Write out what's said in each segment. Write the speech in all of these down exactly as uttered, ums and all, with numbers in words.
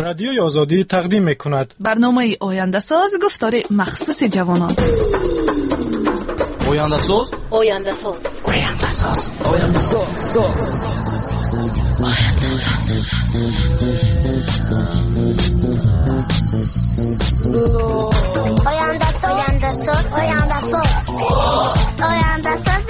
رادیوی آزادی تقدیم می‌کند برنامه آینده ساز گفتار مخصوص جوانان. آینده ساز آینده ساز آینده ساز آینده ساز آینده ساز آینده ساز آینده ساز آینده ساز آینده ساز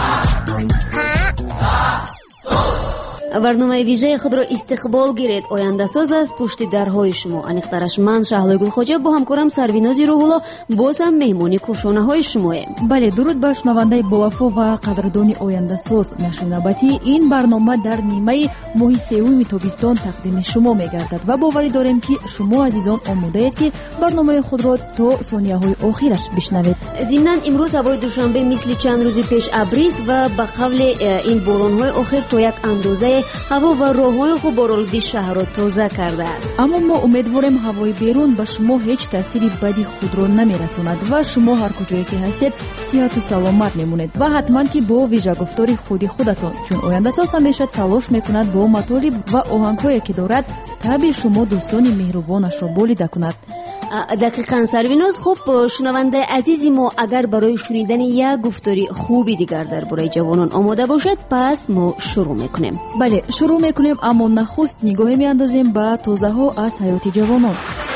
برنامه ویژه خود را استقبال گیرید. آینده ساز از پشت درهای شما. انیخترش من شهلای گلخوجه با همکارم سروینازی روحولا باز هم مهمانی کوشانه های شماییم. بله، درود بر شنونده باوفا و قدردانی آینده ساز. نشر نوبتی این برنامه در نیمه ماه سوم تابستان تقدیم شما میگردد و باوری داریم که شما عزیزان آماده اید که برنامه خود را تا ثانیه های آخرش بشنوید. ضمناً امروز هوای دوشنبه مثل چند روز پیش ابریز و به قبل این باران های آخر تا یک اندازه هوا و راه‌های غبارآلود شهر را تازه کرده است. اما ما امیدواریم هوای بیرون به شما هیچ تأثیری بدی خود را نمی‌رساند و شما هر کجایی که هستید صحت و سلامت میمونید و حتما که با ویژه گفتار خودی خودتان، چون آینده ساز همیشه تلاش میکند با مطالب و آهنگ‌هایی که دارد طبع شما دوستان مهربانش را بولیده کند. دقیقاً سرویناز. خب شنونده عزیزی ما اگر برای شنیدن یک گفتاری خوبی دیگر درباره جوانان آماده باشد پس ما شروع میکنیم. بله شروع میکنیم، اما نخست نگاهی میاندازیم به توضیح ها از حیات جوانان.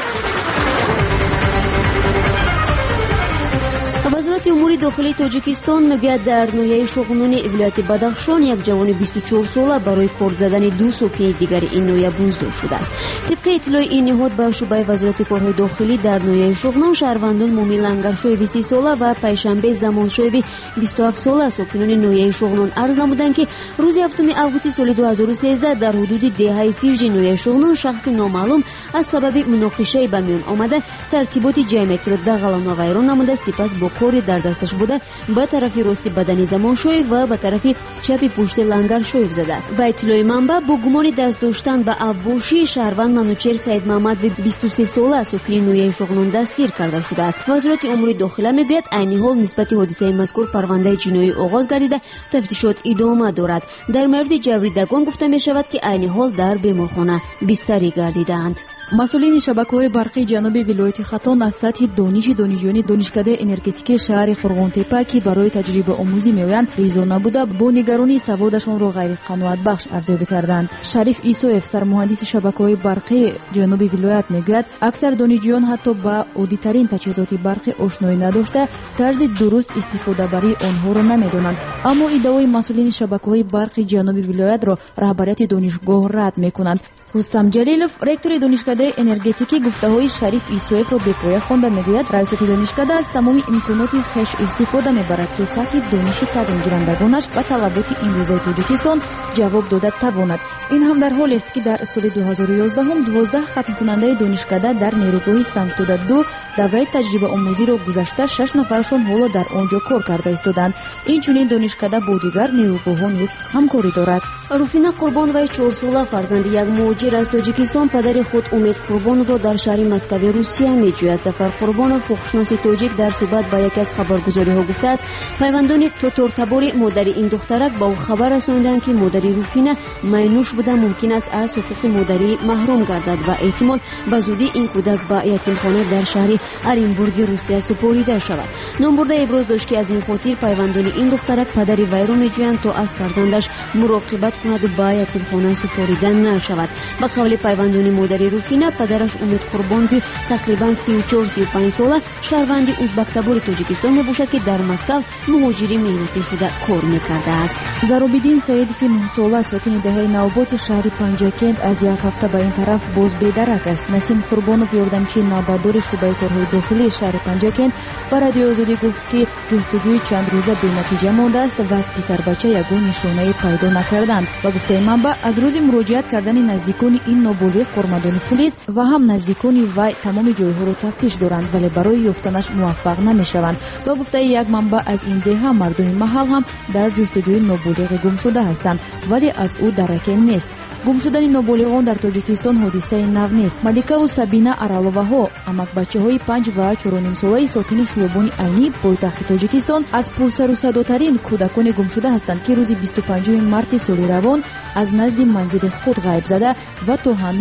وزارت امور داخلی تاجیکستان میگوید در ناحیه شغنون ولایت بدخشان یک جوان بیست و چهار ساله برای کار زدن دو ساکن دیگر این ناحیه بازداشت شده است. طبق اطلاع این نهاد بر شعبه وزارت کارهای داخلی در ناحیه شغنون شهروندان مومن لنگرشویی سی ساله و پیشنبه زمانشویی بیست و هفت ساله ساکنان ناحیه شغنون عرض نمودند که روز هفتم آگوست سال دو هزار و سیزده در حدود دهه فیرج ناحیه شغنون شخص نامعلوم از سبب مناقشه به میان آمده ترتیبات جمعیت را دغل و ویران نموده، سپس با کاری در دستش بوده به طرف راست بدن زمانشویی و به طرف چپ پشت لنگرشویی زده است. به اطلاع منبع با گمان دست داشتن به افباشی شهروند منوچهر سید محمد به بیست و سه ساله ساکن ناحیه شغنون دستگیر کرده شده است. وزارت امور داخلی میگوید عین حال نسبت حادثه مذکور پرونده جنایی آغاز گردیده تفتیشات ادامه دارد. در مورد جوریدگان گفته می شود که عین حال در بیمارخانه بستری گردیدند. مسئولین شبکه‌های برقی جنوبی ولایت خطان از سطح دانش دانشجویان دانشکده انرژتیک شهر فرغان‌تپه که برای تجربه آموزی میآیند ریزا نبوده با نگرانی سوادشان را غیر قناعت بخش ارزیابی کردند. شریف عیسویف سرمهندس شبکه‌های برقی جنوبی ولایت میگوید اکثر دانشجویان حتی با عادی‌ترین تجهیزات برقی آشنایی نداشته طرز درست استفاده بری آنها را نمیدانند. اما ادعای مسئولین شبکه‌های برقی جنوبی ولایت را رهبریت دانشگاه رد میکنند. رستم جلیلوف رکتور دانشکده انرژتیکی گفته‌های شریف عیسویف را به پایه خوانده میگوید ریاست دانشکده از تمام امکانات خویش استفاده میبرد تا سطح دانش تعلیم گیرندگانش و طلبات امروزه تاجیکستان جواب داده تواند. این هم در حالی است که در سال دو هزار و یازده هم دوازده ختم کننده دانشکده در نیروگاه سنگتوده دو دوره تجربه آموزی را گذشته شش نفرشان حالا در آنجا کار کرده ایستادند. این چنین دانشکده با دیگر نیروگاه‌ها نیز همکاری دارد. روفینا قربان و چهار ساله فرزند یک مهاجر از تاجیکستان پدر خود امید قربان را در شهر مسکو روسیه میجوید. ظفر قربان حقوقشناس تاجیک در صحبت با یک از خبرگزاری‌ها گفته است پیوندان تاتارتبار مادر این دخترک با او خبر رساندند که مادر روفینا مینوش بوده ممکن است از حقوق مادری محروم گردد و احتمال به زودی این کودک به یتیمخانه در شهر ارینبورگ روسیه سپرده شود. نامبرده ابراز داشت که از این خاطر پیوندان این دخترک پدر وی را میجویند تا از فرزندش مراقبت کند و به یتیمخانه سپرده نشود. به قول پیوندان مادر روفینا پدرش امید قربان که تقریبا سی و چهار سی و پنج ساله شهروند ازبک‌تبار تاجیکستان میباشد که در مسکو مهاجری مهنتی شده کار میکرده است. زرابیدین سعیدی نه ساله ساکن دهه نوبات شهر پنجکند از یک هفته به این طرف باز بی‌درک است. نسیم قربانوف یاردمچی نوبادار شعبه کارهای داخلی شهر پنجکند با رادیو آزادی گفت که جستجوی چند روزه بی‌نتیجه مانده است و از پسر بچه یگان نشانه پیدا نکردند و گفته منبع از روز مراجعت کردن نزدیکان این نابالغ کارمندان پلیس و هم نزدیکان وی تمام جایها را تفتیش دارند ولی برای یافتنش موفق نمیشوند و گفته یک منبع از این دهه مردم محل هم در جستجوی نابالغ گم شده هستند ولی از او درکی نیست. گم شدن نابالغان در تاجیکستان حادثه نو نیست. ملیکا و سبینا ارالوواها امک بچه‌های پنج و چهار و نیم ساله ساکن خیابان عینی پایتخت تاجیکستان از پرسر و صداترین کودکان گم شده هستند که روز بیست و پنجم مارس سال روان از نزد منزل خود غایب زده و تا هنوز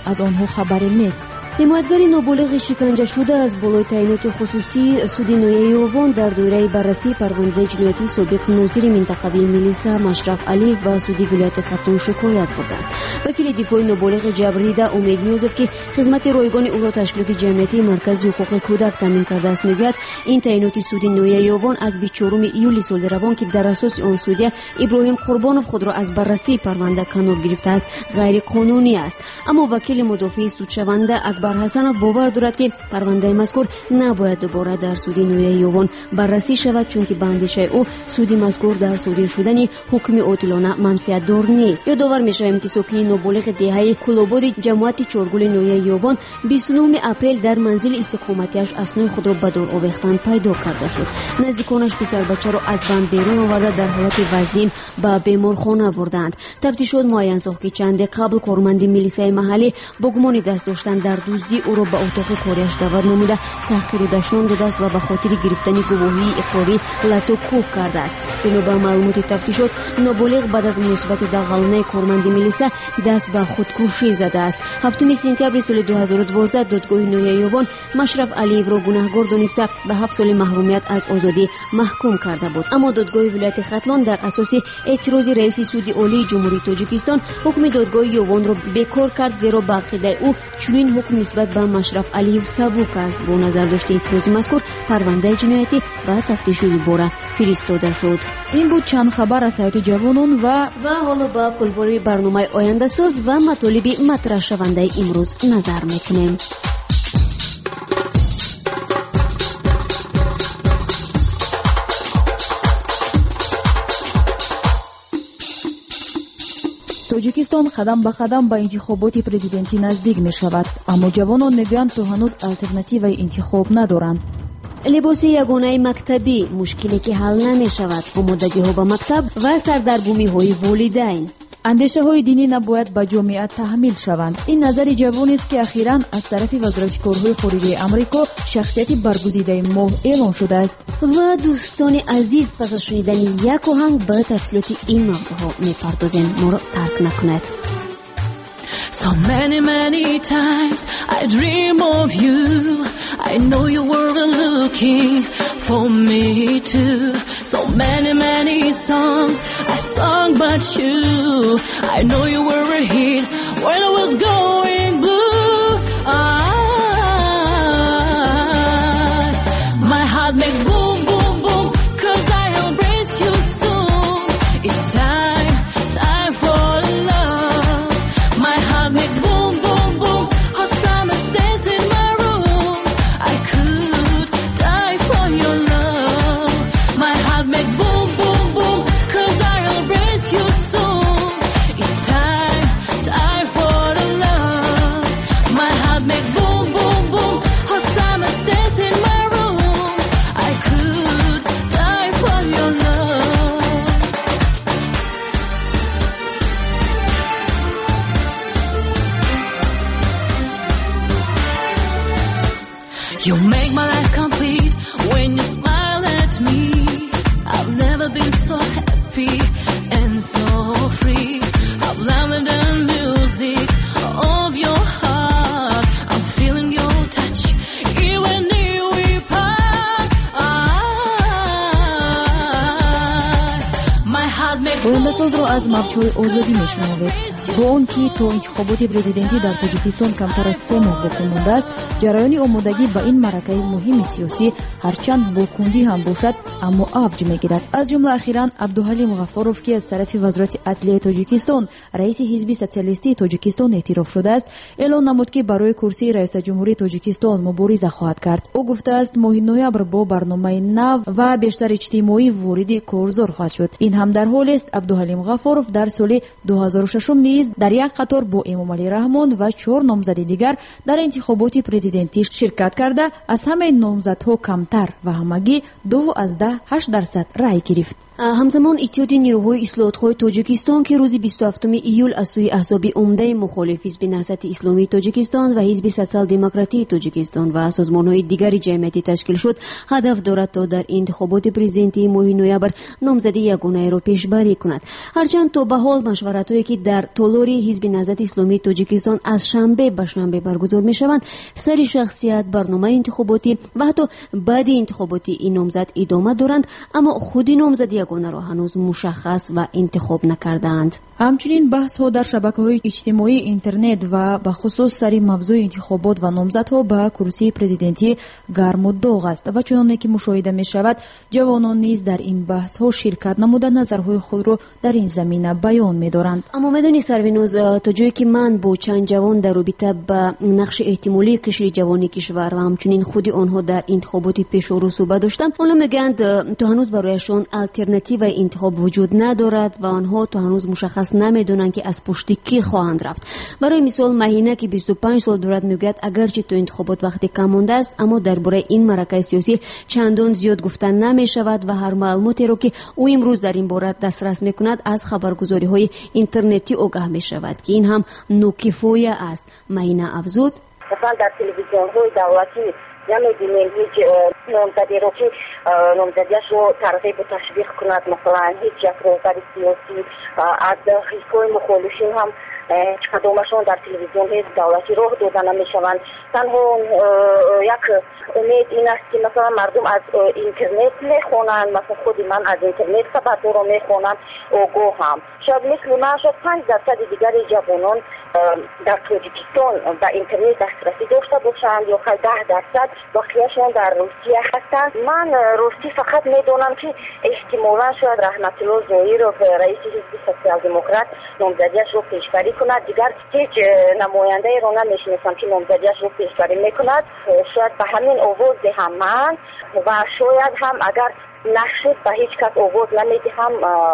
از آنها خبری نیست. حمایتگری نابالغ شکنجه شده از بالای تعیینات خصوصی سود نویه یووان در دوره بررسی پرونده جنایتی سابق ناظر منطقوی میلیسا مشرف علی و سودی ولایت ختون شکایت برده است. وکیل دفاع نابالغ جبریده امید میوزف که خدمت رایگان او را تشکیلات جمعیتی مرکز حقوق کودک تامین کرده است میگوید این تعیینات سود نویه یووان از بیست و چهارم ایول سال روان که در اساس آن سودی ابراهیم قربانوف خود را از بررسی پرونده کنار گرفته است غیر قانونی است. اما وکیل مدافع سودشونده اکبر حسنов باور دارد که پرونده مذکور نباید دوباره در سود نویه یووان بررسی شود چون که به اندیشه او سود مذکور در صادر شدن حکم عادلانه منفعت دار نیست. یادآور می‌شویم که ساکن نابالغ دهه کلاباد جماعت چهارگل نویه یووان بیست و نهم اپریل در منزل استقامتیش اسناد خود را به دور آویختن پیدا کرده شد. نزدیکانش پسر بچه را از بند بیرون آورده در حالت وضعیم به بیمارخانه بردند. تفتیشات معین ساخت که چند قبل کارمند میلیسای محلی با گمان دست داشتن در دزدی او را به اتاق کاریش دعوت نموده تحقیر و دشنام داده است و به خاطر گرفتن گواهی اقراری لطو کوب کرده است. بنا به معلومات تفتیشات نابالغ بعد از مناسبت در قانون کارمند میلیسا دست به خودکشی زده است. هفتم سپتامبر سال دو هزار و دوازده دادگاه نویه یووان مشرف علی را گناهکار دانسته به هفت سال محرومیت از آزادی محکوم کرده بود. اما دادگاه ولایت ختلان در اساس اعتراض رئیس سود عالی جمهوری تاجیکستان حکم دادگاه یووان را بیکار کرد زیرا به عقیده او چنین حکم نسبت به مشرف علی سبک است. با نظر داشته اعتراض مذکور پرونده جنایتی به تفتیش دوباره فرستاده شد. این بود چند خبر از سایت جوانان و و حالا با کلباری برنامه آینده ساز و مطالب مطرح شونده امروز نظر میکنیم. توجیکستان قدم به قدم به انتخابات پرزیدنتی نزدیک می شود، اما جوانان میگویند تو هنوز الटरनेटिव انتخاب ندارند. لباس یگانه مکتبی مشکلی که حل نمی شود، آمادگی ها به مکتب و سردرگمی های والدین. اندیشه های دینی نباید به جامعه تحمیل شوند. این نظر جوانی است که اخیراً از طرف وزارت کارهای خارجه آمریکا شخصیت برگزیده ماه اعلام شده است. و دوستان عزیز پس از شنیدن یک آهنگ به تفصیلات این موضوع میپردازیم. ما را ترک نکنید. So many, many times I dream of you. I know you were looking for me too. So many, many songs I sung but you. I know you were a hit when I was going blue. Ah, my heart makes boom, boom, boom, 'cause I embrace you soon. It's time, time for love. My heart makes boom, boom, boom, hot summer stays in my room. I could die for your love. My heart makes boom, boom, boom, 'cause I embrace you soon. It's time, time for the love. My heart makes boom, boom, boom, hot summer stays in my room. I could die for your love. You make my life complete when you smile at me. I've never been so happy and so free. I've loved the music of your heart. I'm feeling your touch even if we part. My heart makes گوینده‌ساز را از مبچه‌های آزادی میشنوید. با آن که تا انتخابات پرزیدنتی در تاجیکستان کمتر از سه ماه باقی مانده است، جریان آمادگی به این معرکه مهم سیاسی هرچند با کندی هم باشد اما اوج میگیرد. از جمله اخیراً عبدالحلیم غفاروف که از طرف وزارت عدلیه تاجیکستان رئیس حزب سوسیالیستی تاجیکستان اعتراف شده است، اعلان نمود که برای کرسی رئیس جمهوری تاجیکستان مبارزه خواهد کرد. او گفته است ماه نوامبر با برنامه نو و بیشتر اجتماعی وارد کارزار خواهد شد. این هم در حالی است عبدالحلیم غفاروف در سال دو هزار و شش نیز در یک قطار با امام علی رحمان و چهار نامزد دیگر در انتخابات پرزیدنتی شرکت کرده از همه نامزدها کمتر و همگی دو از ده هشت درصد رای گرفت. همزمان اتحاد نیروهای اصلاح‌طلب تاجیکستان که روز بیست و هفتم ایول از سوی احزاب عمده مخالف حزب نهضت اسلامی تاجیکستان و حزب سوسیال دموکراتی تاجیکستان و سازمان‌های دیگر جمعیتی تشکیل شد، هدف دارد تا در انتخابات پرزیدنتی ماه نوامبر نامزدی یگانه را پیشبری کند. هرچند تا به حال مشورت‌هایی که در تا سالاری حزب نهضت اسلامی تاجیکستان از شنبه به شنبه برگزار می شوند، سر شخصیت، برنامه انتخاباتی و حتی بعد انتخاباتی این نامزد ادامه دارند، اما خود نامزد یگانه را هنوز مشخص و انتخاب نکردند. همچنین بحث ها در شبکه‌های اجتماعی، اینترنت و به خصوص سر موضوع انتخابات و نامزدها به کرسی پرزیدنتی گرم و داغ است و چنانه که مشاهده می شود جوانان نیز در این بحث ها شرکت نموده نظرهای خود را در این زمینه بیان می دارند. اما میدونی سروینوز، تا جایی که من با چند جوان در رابطه به نقش احتمالی قشر جوانی کشور و همچنین خودی آنها در انتخابات پیش رو صحبت داشتم، آنها میگند تا هنوز برایشان الटरनेटिव انتخاب وجود ندارد و آنها تا هنوز مشخص نمیدونند که از پشت کی خواهند رفت. برای مثال مهینه که بیست و پنج سال دارد میگوید اگرچه تو انتخابات وقتی کم مانده است، اما درباره این معرکه سیاسی چندان زیاد گفتن نمی شود و هر معلوماتی را که او امروز در این باره دسترس میکند از خبرگزاری های اینترنتی آگاه می شود که این هم نوکفایه است. مهینه افزود: مثلا در تلویزیون های دولتی نمی‌بینیم هیچ نامزدی رو که نامزدیش رو ترغیب و تشویق کند، مثلا هیچ یک رهبر سیاسی از حزب‌های مخالفین هم هیچ کدامشون در تلویزیون های دولتی راه داده نمی‌شوند. تنها یک امید این است که مثلا مردم از اینترنت میخوانند، مثلا خود من از اینترنت خبرها رو میخوانم، آگاه هم شاید مثل من شاید پنج درصد دیگری جوانان در تاجیکستان به اینترنت دسترسی داشته باشند یا خیلی ده درصد بقیه‌شون در روسیه هستند. من روسی فقط میدونم که احتمالاً شاید رحمت الله ظاهرов رئیس حزب سوسیال دموکرات نامزدیش رو پیشبری کند. دیگر هیچ نماینده رو نمیشناسم که نامزدیش رو پیشبری میکند. شاید به همین آواز هم من و شاید هم اگر نشد به هیچ کس آواز نمیدهم،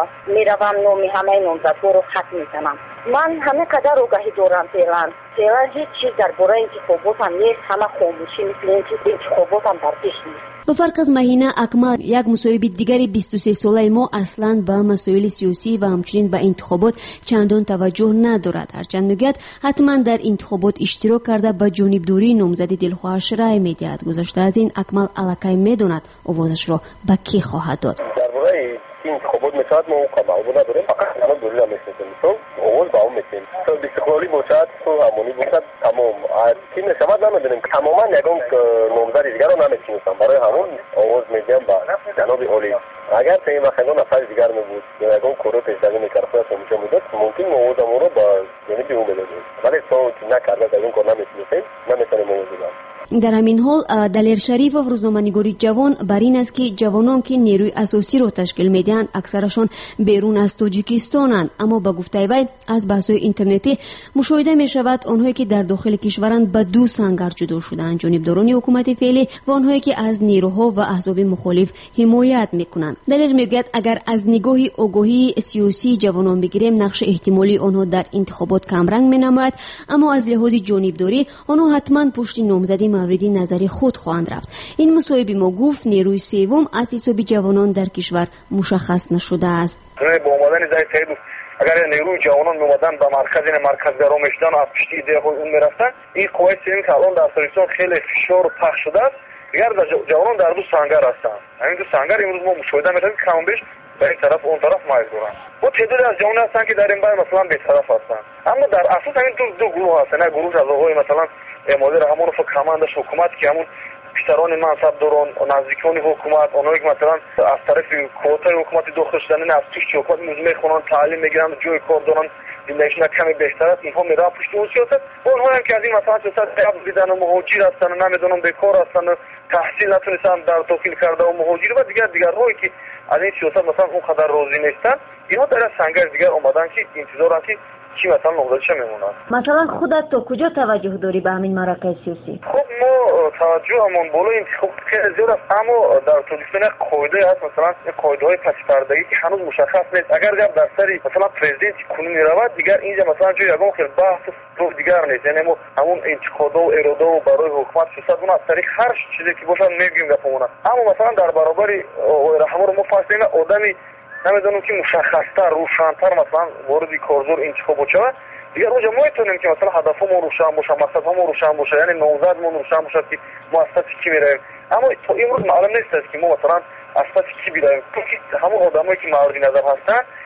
میروم نامی همه نامزدها رو خط میزنم. من همه قدر آگاهی دارم فعلا فعلا هیچ چیز درباره انتخابات هم نیست، همه خاموشی، مثل اینکه انتخابات هم در پیش نیست. به فرق از مهینه اکمل، یک مصاحب دیگری بیست و سه ساله ما اصلا به مسائل سیاسی و همچنین به انتخابات چندان توجه ندارد، هرچند میگوید حتما در انتخابات اشتراک کرده به جانبداری نامزد دلخواهش رای میدهد. گذشته از این اکمل الکی میداند آوازش را به کی خواهد داد. درباره انتخابات مثلا ما قبول نداریم، فقط الان دوری را میشناسیم، تو اول با اون میشیم، تو استقلالی باشد، تو همونی باشد، تمام از کی میشود نمیدونیم، تماما یگان نامزد دیگر رو نمیشناسم، برای همون آواز میدیم با جناب اولی. اگر تا این وقت نفر دیگر نبود یا یگان کورو پیشنهاد میکرد خودش میشه میداد، ممکن موضوع ما رو با جنبی اون بدادیم، ولی تو نکرده از اون کار نمیشناسیم، نمیتونیم موضوع بدیم. در همین حال دلیر شریفov روزنامه‌نگاری جوان بر این است که جوانان که نیروی اساسی را تشکیل میدهند اکثرشان بیرون از تاجیکستانند، اما با گفته وی از بحث‌های اینترنتی مشاهده می شود آنهایی که در داخل کشورند به دو سنگر جدا شدند، جانبداران حکومت فعلی و آنهایی که از نیروها و احزاب مخالف حمایت میکنند. دلیر میگوید اگر از نگاه آگاهی سیاسی جوانان بگیریم نقش احتمالی آنها در انتخابات کمرنگ مینماید، اما از لحاظ جانبداری آنها حتما پشت نامزدی مورد نظر خود خواهند رفت. این مصاحبه ما گفت نیروی سوم از حساب جوانان در کشور مشخص نشده است. با اومدن زای سید اگر نیروی جوانان میومدن به مرکز این مرکزگرا میشدن از پشت ایده خود اون میرفتن، این قوای سومی که الان در سرستان خیلی فشار پخش شده است، دیگر جوانان در دو سنگر هستند. همین دو سنگر امروز ما مشاهده میکنیم که کم بیش به این طرف اون طرف مایل دارن. با تعداد از جوانان هستند که در این باره مثلا بی‌طرف هستند، اما در اصل همین دو دو گروه هستند. یک گروه از آقای مثلا مدیر همون فکرمندش حکومت که همون پیشتران منصب دارن، نزدیکان حکومت، اونایی که مثلا از طرف کوتای حکومت داخل شدن از توش حکومت موزه خونن، تعلیم میگیرن، جای کار دارن، زندگیشون کمی بهتر است، اینها میرن پشت اون سیاست. اونها هم که از این مثلا سیاست قبل دیدن و مهاجر هستن، نمیدونم بیکار هستن، تحصیل نتونستن در داخل کرده و مهاجر و دیگر دیگرهایی که از این سیاست مثلا اون قدر راضی نیستن، اینها در سنگر دیگر اومدن که انتظارن که چی مثلا نقطه چه میمونن. مثلا خودت تو کجا توجه داری به همین معرکه سیاسی؟ خب ما توجهمون بالای انتخاب خیلی زیاد است، اما در تاجیکستان یک قاعده هست، مثلا یک قاعده های پس پردگی که هنوز مشخص نیست. اگر گپ در سری مثلا پرزیدنت کنونی رود، دیگر اینجا مثلا جای یگان خیلی بحث تو دیگر نیست، یعنی ما همون انتقاد و اراده و برای حکومت سیاست اون از طریق هر چیزی که باشه میگیم گپمون، اما مثلا در برابر رحمان ما فاصله آدمی نمیدونم که مشخصتر روشن‌تر مثلا وارد کارزار انتخابات شود، دیگر اونجا ما میتونیم که مثلا هدفمون روشن باشه، مقصدمون روشن باشه، یعنی نامزدمون روشن باشه که ما از پس کی میریم. اما تا امروز معلوم نیست که ما مثلا از پس کی بیایم، چون همون آدمایی که مورد نظر هستن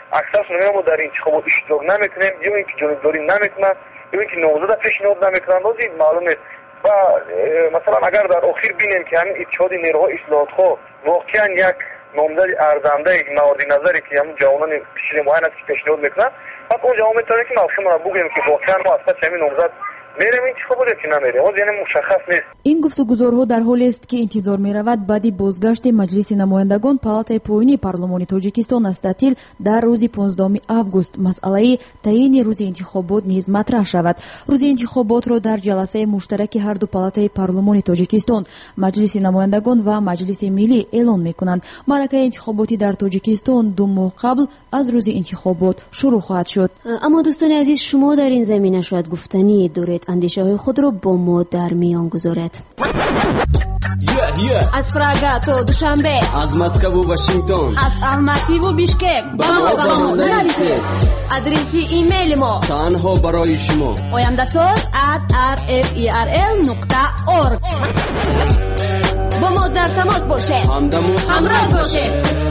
اکثرشون میگن ما در این انتخابات اشتراک نمیکنیم، یا اینکه جانبداری نمیکنن، یا اینکه نامزد پیشنهاد نمیکنن. بازی معلوم نیست. و مثلا اگر در آخر بینیم که همین اتحاد نیروهای اصلاحات ها واقعا یک نامزد ارزنده مورد نظری که همون جوانان پیشین معین است که پیشنهاد میکنن، پس اون جوان میتونه که ما شما بگیم که واقعا ما اصلا همین نامزد میریم انتخابات که نمیریم. باز یعنی مشخص نیست. این گفتگوزارها در حالی است که انتظار می‌رود بعد بازگشت مجلس نمایندگان پالاتای پایینی پارلمانی تاجیکستان از تعطیل در روز پانزدهم август مسئله تعیین روز انتخابات نیز مطرح شود. روز انتخابات را در جلسه مشترک هر دو پالاتای پارلمانی تاجیکستان، مجلس نمایندگان و مجلس ملی اعلان می‌کنند. معرکه انتخاباتی در تاجیکستان دو ماه قبل از روز انتخابات شروع خواهد شد. اما دوستان عزیز، شما در این زمینه شاید گفتنی دارید، اندیشه های خود را با ما در میان گذارید. Yeah, yeah. از پراگا تا دوشنبه، از مسکو و واشنگتن، از الماتی و بیشکک، با ما با ما نرسید. آدرس ایمیل ما تنها برای شما oyandasuz at r f e r l نقطه org. با ما در تماس باشید، همراه باشید.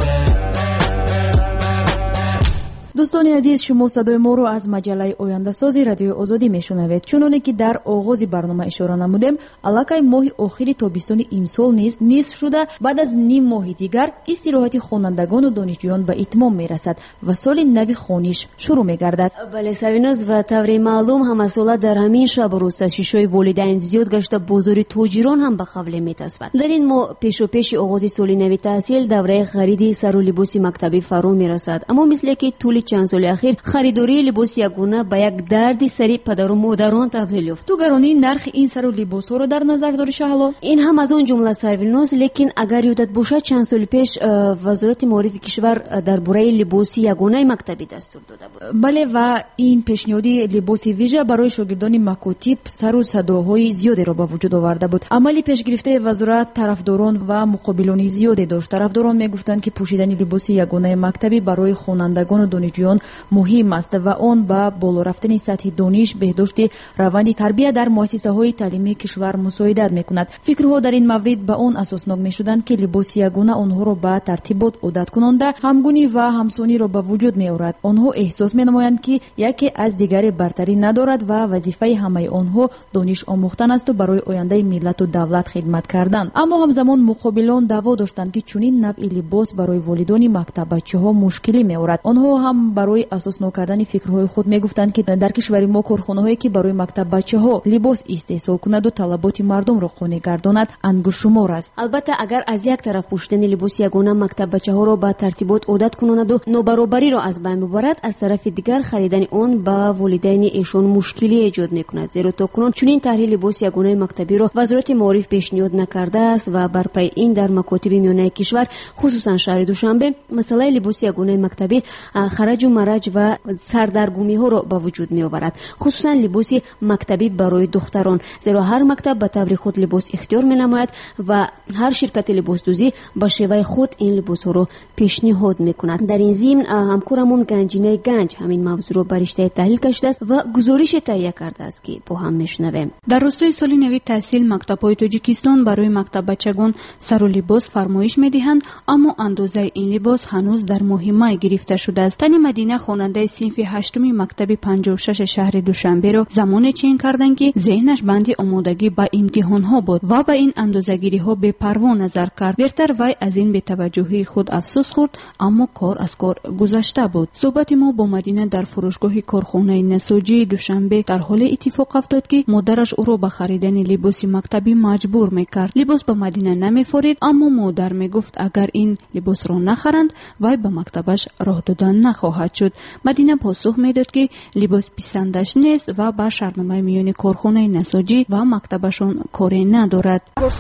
دوستان عزیز، شما صدای ما رو از مجله آینده‌سازی رادیو آزادی میشنوید. چنانه که در آغاز برنامه اشاره نمودیم، الکی ماه آخری تابستان امسال نیز نصف شده. بعد از نیم ماه دیگر استراحت خوانندگان و دانشجویان به اتمام میرسد و سال نو خوانش شروع میگردد. بله سریناز، و طور معلوم هم سال در همین شب و روز تشویش‌های والدین زیاد گشته، بازار تاجران هم به خول میتاسبد. در این ماه پیش و پیش آغاز سال نو تحصیل دوره خرید سر و لباس مکتبی فرا میرسد. اما مثل که طول چند سال اخیر خریداری لباس یگانه به یک درد سری پدر و مادران تبدیل یافت. تو گرانی نرخ این سر و لباس ها رو در نظر داری شهلا؟ این هم از اون جمله سرویلنوز، لیکن اگر یادت باشد چند سال پیش وزارت معارف کشور درباره لباس یگانه مکتبی دستور داده بود. بله، و این پیشنهادی لباس ویژه برای شاگردان مکاتب سر و صداهای زیادی را به وجود آورده بود. عملی پیش گرفته وزارت طرفداران و مقابلان زیادی داشت. طرفداران میگفتند که پوشیدن لباس یگانه مکتبی برای خوانندگان و دانشجویان مهم است و آن با بالا رفتن سطح دانش، بهداشت روند تربیت در مؤسسه‌های تعلیمی کشور مساعدت می‌کند. فکرها در این مورد به آن اساسناک می‌شدند که لباس یگانه آنها را به ترتیبات عادت کننده، همگونی و همسانی را به وجود می‌آورد. آنها احساس می‌نمایند که یکی از دیگری برتری ندارد و وظیفه همه آنها دانش آموختن است و برای آینده ملت و دولت خدمت کردن. اما همزمان مقابلان دعوا داشتند که چنین نوع لباس برای والدان مکتب بچه‌ها مشکلی می‌آورد. آنها هم برای اساس نکردن فکرهای خود میگفتند که در کشور ما کارخانه‌هایی که برای مکتب بچه‌ها لباس استحصال کند و طلبات مردم را خانه گرداند انگشت‌شمار است. البته اگر از یک طرف پوشیدن لباس یگانه مکتب بچه‌ها را به ترتیبات عادت کناند و نابرابری را از بین ببرد، از طرف دیگر خریدن آن به والدین ایشان مشکلی ایجاد می‌کند، زیرا تاکنون چنین طرح لباس یگانه مکتبی را وزارت معارف پیشنهاد نکرده است و بر پای این در مکاتب میانه کشور خصوصا شهر دوشنبه مسئله لباس یگانه مکتبی خرج و مرج و سردرگمی ها را به وجود می آورد، خصوصا لباس مکتبی برای دختران، زیرا هر مکتب به طور خود لباس اختیار می نماید و هر شرکت لباس دوزی به شیوه خود این لباس ها را پیشنهاد می کند. در این ضمن همکارمون گنجینه گنج همین موضوع را بر رشته تحلیل کشیده است و گزارش تهیه کرده است که با هم میشنویم. در راستای سال نو تحصیل مکتب‌های تاجیکستان برای مکتب بچگان سر و لباس فرمایش می‌دهند، اما اندازه این لباس هنوز در ماه مای گرفته شده است. تنی مدینه خواننده صنف هشتمی مکتب پنجاه و شش شهر دوشنبه را زمان چین کردند که ذهنش بند آمادگی به امتحان‌ها بود و به این اندازه‌گیری‌ها بی‌پروا نظر کرد. دیرتر وی از این بی‌توجهی خود افسوس خورد، اما کار از کار گذشته بود. صحبت ما با مدینه در فروشگاه کارخانه نساجی دوشنبه در حال اتفاق افتاد که مادرش او را به خریدن لباس مکتبی مجبور می‌کرد. لباس به مدینه نمی‌فورید، اما مادر می‌گفت اگر این لباس را نخرند وی به مکتبش راه دادن نخواهد شد. مدینه پاسخ میداد که لباس پسندش نیست و با شرطنامه میان کارخانه نساجی و مکتبشون کاری ندارد.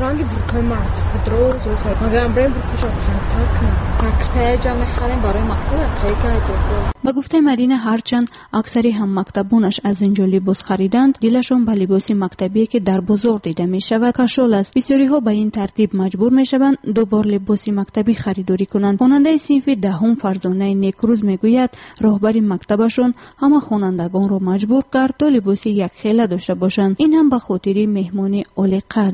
با گفته مدینه هرچند اکثری هم مکتبونش از اینجا لباس خریدند، دلشون به لباس مکتبی که در بازار دیده می شود کشول است. بسیاری ها به این ترتیب مجبور می شوند دوبار لباس مکتبی خریداری کنند. خواننده صنف دهم فرزانه نیکروز میگوید راهبر مکتبشون همه خوانندگان را مجبور کرد تا لباس یک خیله داشته باشند، این هم به خاطر مهمانی عالی قدر.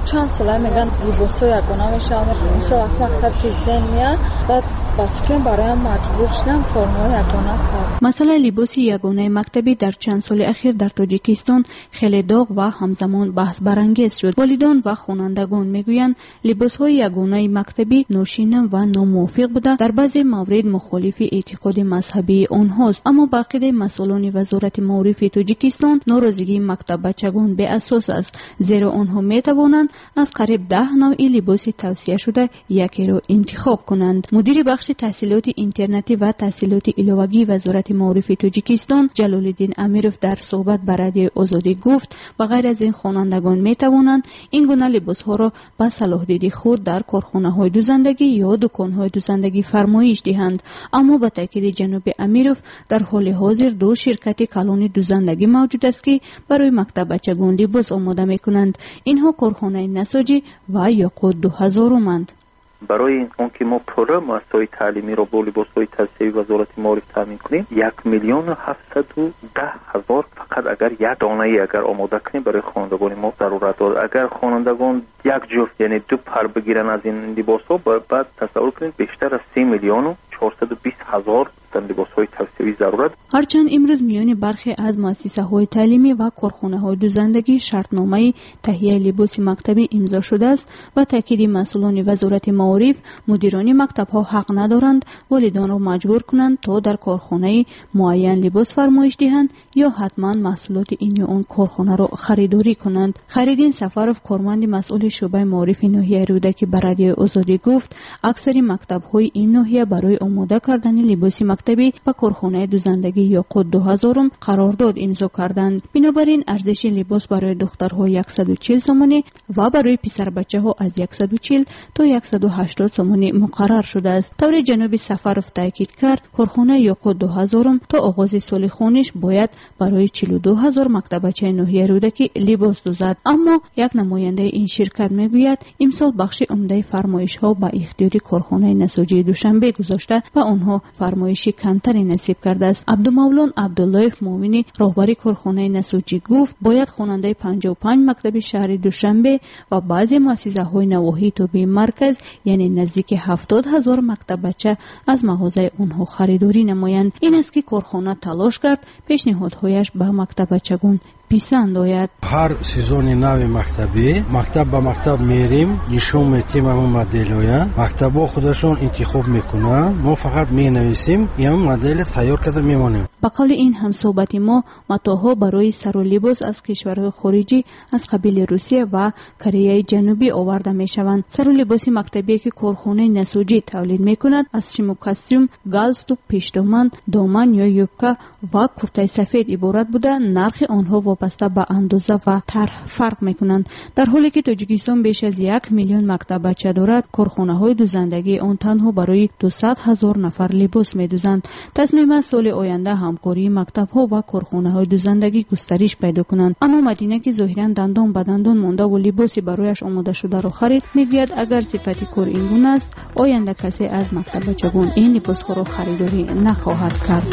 چند ساله میگن لباسای یگانه میشه، مثلا وقت مکتب که زدن میاد بعد با فکر برایم مجبور شدم فرمای یگانه کرد. مسئله لباس یگانه مکتبی در چند سال اخیر در تاجیکستان خیلی داغ و همزمان بحث برانگیز شد. والدان و خوانندگان میگویند لباسهای یگانه مکتبی نوشین و ناموافق بوده، در بعضی موارد مخالف اعتقاد مذهبی آنهاست. اما با عقیده مسئولان وزارت معارف تاجیکستان ناراضگی مکتب بچگان به اساس است، زیرا آنها میتوانند از قریب ده نوع لباس توصیه شده یکی را انتخاب کنند. مدیر بخش تحصیلات اینترنتی و تحصیلات علاوه‌ای وزارت معارف تاجیکستان جلال الدین امیروف در صحبت با رادیو آزادی گفت و غیر از این خوانندگان می توانند این گونه لباس ها را با صلاح دید خود در کارخانه های دوزندگی یا دکان های دوزندگی فرمایش دهند. اما با تاکید جناب امیروف در حال حاضر دو شرکت کلان دوزندگی موجود است که برای مکتب بچگان لباس آماده می کنند. اینها کارخانه نساجی و یاقوت دو هزار مند. برای اینکه ما پروره مؤسسه‌های تعلیمی را با لباس‌های توسعه وزارت معارف تامین کنیم یک میلیون و هفتصد و ده هزار فقط اگر یک دانه ای اگر آماده کنیم برای خوانندگان ما ضرورت دارد. اگر خوانندگان یک جفت یعنی دو پر بگیرن از این لباس‌ها بعد تصور کنید بیشتر از سه میلیون و چهارصد و بیست هزار لباس‌های توسعه‌ای ضرورت. هرچند امروز میان برخی از مؤسسه‌های تعلیمی و کارخانه‌های دوزندگی شرطنامه تهیه لباس مکتبی امضا شده است و تاکید مسئولان وزارت معارف مدیران مکتب‌ها حق ندارند والدان را مجبور کنند تا در کارخانه معین لباس فرمایش دهند یا حتما محصولات این یا آن کارخانه را خریداری کنند. خریدین سفرов کارمند مسئول شعبه معارف ناحیه رودکی به رادیو آزادی گفت اکثر مکتب‌های این ناحیه برای آماده کردن لباس مکتبی با کارخانه دوزندگی یاقوت دو هزار قرارداد امضا کردند. بنابراین ارزش لباس برای دخترها صد و چهل سومانی و برای پسر بچه ها از صد و چهل تا صد و هشتاد سومانی مقرر شده است. طور جناب سفرov تاکید کرد کارخانه یاقوت دو هزار تا آغاز سال خونش باید برای چهل و دو هزار مکتب بچه ناحیه رودکی لباس دوزد. اما یک نماینده این شرکت میگوید امسال بخش عمده فرمایش ها با اختیار کارخانه نساجی دوشنبه گذاشته و آنها فرمایش کمتری نصیب کرده است. عبدالمولان عبدالله مومنی راهبر کارخانه نساجی گفت باید خواننده پنجاه و پنج مکتب شهر دوشنبه و بعضی مؤسسه های نواحی تا به مرکز یعنی نزدیک هفتاد هزار مکتب بچه از مغازه آنها خریداری نمایند. این است که کارخانه تلاش کرد پیشنهادهایش به مکتب بچگان پسند آید. هر سیزن نو مکتبی مکتب به مکتب میریم نشون میدیم همون مدل‌ها مکتب‌ها خودشون انتخاب میکنن ما فقط مینویسیم این مدل تیار کرده میمونیم. به قول این هم صحبت ما متاها برای سر و لباس از کشورهای خارجی از قبیل روسیه و کره جنوبی آورده میشوند. سر و لباس مکتبی که کارخانه نساجی تولید میکند از شیمو کاستوم، گالستوک، پیشدامن، دامن یا یوبکا و کرته سفید عبارت بوده. نرخ آنها وابسته به اندازه و طرح فرق میکنند. در حالی که تاجیکستان بیش از یک میلیون مکتب بچه دارد کارخانه های دوزندگی آن تنها برای دویست هزار نفر لباس میدوزند. تصمیم است سال آینده همکاری مکتب ها و کارخانه های دوزندگی گسترش پیدا کنند. اما مدینه که ظاهرا دندان به دندان مانده و لباسی برایش آماده شده را خرید میگوید اگر صفت کار این گونه است آینده کسی از مکتب بچگان این لباس ها را خریداری نخواهد کرد.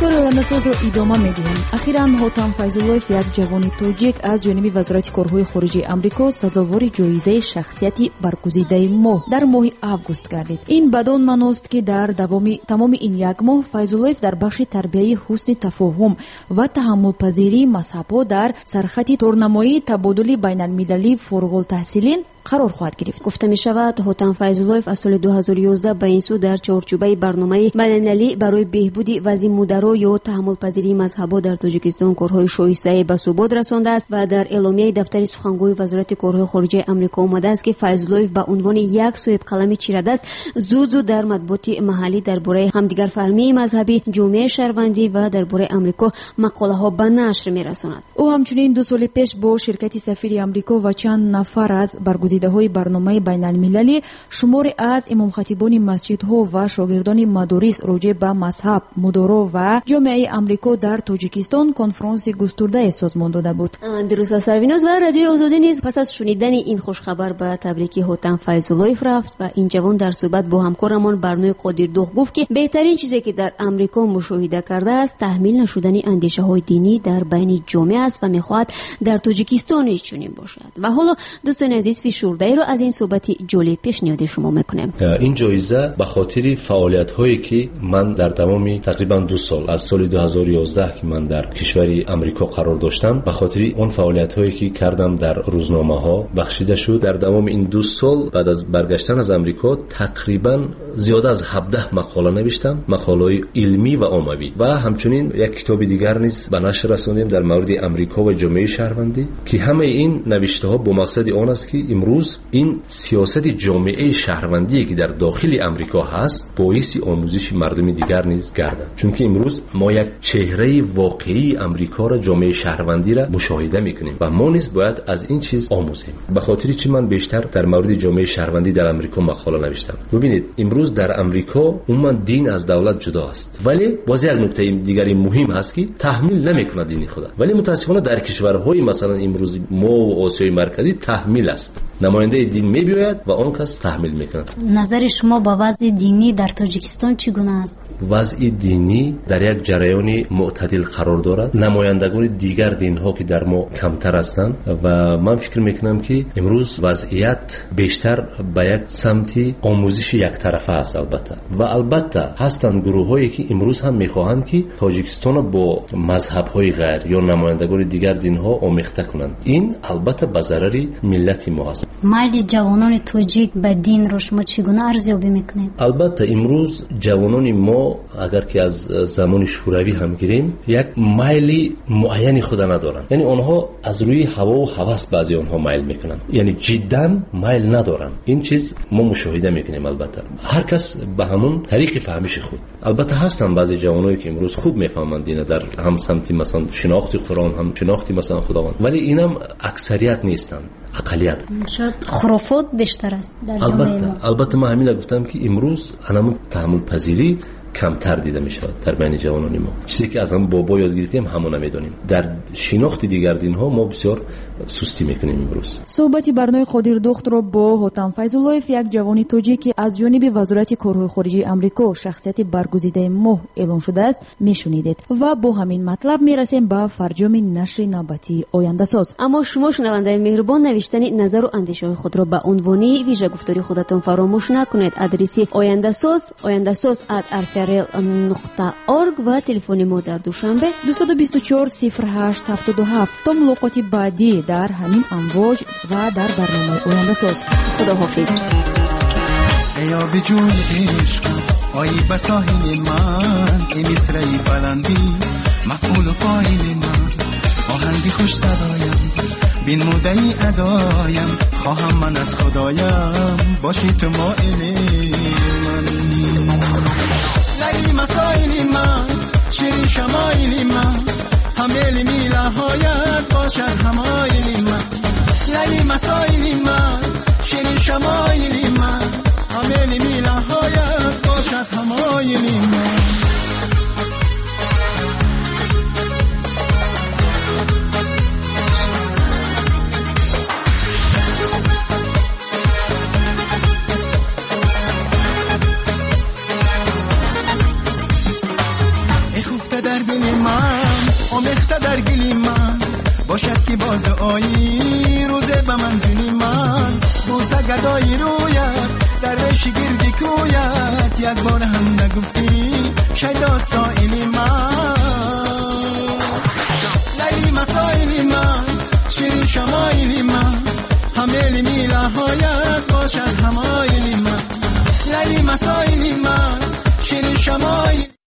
گفتار آینده‌ساز را ادامه می‌دهیم. اخیراً هوتام فیض‌اللهیف یک جوان تاجیک از جانب وزارت کارهای خارجی آمریکا سزاوار جایزه شخصیت برگزیده ماه در ماه آگوست گردید. این بدان معناست که در دوام تمام این یک ماه فیض‌اللهیف در بخش تربیت حسن تفاهم و تحمل پذیری مذهب‌ها در سرخط تورنمایی تبادل بین‌المللی فارغ‌التحصیلین قرار خواهد گرفت. گفته می شود هوتام فیض‌اللهیف از سال دو هزار و یازده به این سو در چارچوبه برنامه بین‌المللی برای بهبود وضع مدرا یا تحمل پذیری مذهب‌ها در تاجیکستان کارهای شایسته به ثبات رسانده است و در اعلامیه دفتر سخنگوی وزارت کارهای خارجه آمریکا آمده است که فیض‌اللهیف به عنوان یک صاحب قلم چیره‌دست زود زود در مطبوعات محلی درباره همدیگر فهمی مذهبی، جامعه شهروندی و درباره آمریکا مقاله‌ها به نشر می‌رساند. او همچنین دو سال پیش با شرکت سفیر آمریکا و چند نفر از برگزیده‌های برنامه بین‌المللی شمار از امام خطیبان مسجدها و شاگردان مدارس راجع به مذهب، مدارا و جامعه آمریکا در تاجیکستان کنفرانس گسترده سازمان داده بود. درست است سرویناز و رادیو آزادی نیز پس از شنیدن این خوش خبر به تبریکی هوتام فیض‌اللهیف رفت و این جوان در صحبت با همکارمان برنامه قادردوغ گفت که بهترین چیزی که در آمریکا مشاهده کرده است تحمیل نشدن اندیشه‌های دینی در بین جامعه است و می‌خواهد در تاجیکستان نیز چنین باشد. و حالا دوستان عزیز فشرده را از این صحبت جالب پیشنهاد شما می‌کنم. این جایزه به خاطر فعالیت‌هایی که من در تمام تقریبا دو سال از سال دو هزار و یازده که من در کشور آمریکا قرار داشتم به خاطر اون فعالیت‌هایی که کردم در روزنامه‌ها بخشیده شد. در تمام این دو سال بعد از برگشتن از آمریکا تقریبا زیاده از هفده مقاله نوشتم، مقاله‌های علمی و عمومی و همچنین یک کتاب دیگر نیز به نشر رساندیم در مورد آمریکا و جامعه شهروندی که همه این نوشته‌ها با مقصد آن است که امروز این سیاست جامعه شهروندی که در داخل آمریکا هست باعث آموزش مردم دیگر نیز گردد، چون که امروز ما یک چهره واقعی آمریکا را جامعه شهروندی را مشاهده می‌کنیم و ما نیز باید از این چیز آموزیم. به خاطر چی من بیشتر در مورد جامعه شهروندی در آمریکا مقاله نوشتم؟ ببینید امروز در آمریکا عموما دین از دولت جدا است، ولی باز یک نکته دیگری مهم هست که تحمیل نمی‌کند دین خدا، ولی متأسفانه در کشورهای مثلا امروز ما و آسیای مرکزی تحمیل است. نماینده دین می‌بیاید و آن کس تحمیل می‌کند. نظر شما با وضع دینی در تاجیکستان چگونه است؟ وضع دینی در یک جریان معتدل قرار دارد. نمایندگان دیگر دین‌ها که در ما کمتر هستند و من فکر می‌کنم که امروز وضعیت بیشتر به یک سمت آموزش یک طرفه است. البته و البته هستند گروه‌هایی که امروز هم می‌خواهند که تاجیکستان با مذهب‌های غیر یا نمایندگان دیگر دین‌ها آمیخته کنند. این البته به ضرر ملت ما است. میل جوانان تاجیک به دین را شما چگونه ارزیابی می‌کنید؟ البته امروز جوانان ما اگر که از زمان شوروی هم گیریم یک میل معینی خود ندارن، یعنی آنها از روی هوا و هوس بعضی آنها میل میکنن، یعنی جدا میل ندارن. این چیز ما مشاهده میکنیم. البته هر کس به همون طریق فهمش خود. البته هستن بعضی جوانایی که امروز خوب میفهمند دین در هم سمتی مثلا شناخت قرآن هم شناختی مثلا خداوند، ولی اینم اکثریت نیستن، اقلیت. شاید خرافات بیشتر است در جامعه البته ما. البته من همین گفتم که امروز انم تحمل پذیری کمتر دیده می شود در بین جوانان ما. چیزی که از هم بابا یاد گرفتیم همون نمیدونیم. در شناخت دیگر دین ها ما بسیار سستی میکنیم امروز. صحبت برنامه قادردوخت را با هوتام فیض‌اللهیف یک جوان تاجیک از جانب وزارت کارهای خارجه آمریکا شخصیت برگزیده ماه اعلام شده است میشنیدید و با همین مطلب میرسیم به فرجام نشر نوبتی آینده ساز. اما شما شنونده مهربان نوشتن نظر و اندیشه خود را به عنوان ویژه گفتاری خودتان فراموش نکنید. آدرسی آینده ساز آینده ساز ات ارفرل نقطه اورگ و تلفن ما در دوشنبه دو دو چهار صفر هشت هفت دو هفت تا ملاقات بعدی در همین امواج و در برنامه آینده ساز. خدا حافظ. ای آب جون عشق آیی به ساحل من، ای مصرعی بلندی مفعول و فاعل من، آهنگی خوش صدایم بین مودعی ادایم، خواهم من از خدایم باشی تو مائل من. لیلی مسائلی من شیرین شمایلی من، همیلی میله هایت باشد همایلی من. لیلی مسائلی من شیرین شمایلی من، همیلی میله هایت باشد همایلی من. خفته در آیی روزه به منزلی من بوسه گدای رویت در ریش گردی کویت یک بار هم نگفتی شیدا سائلی من لیلی مسائلی من شیرین شمایلی من همیلی میله هایت باشد همایلی من لیلی مسائلی من شیرین شمایلی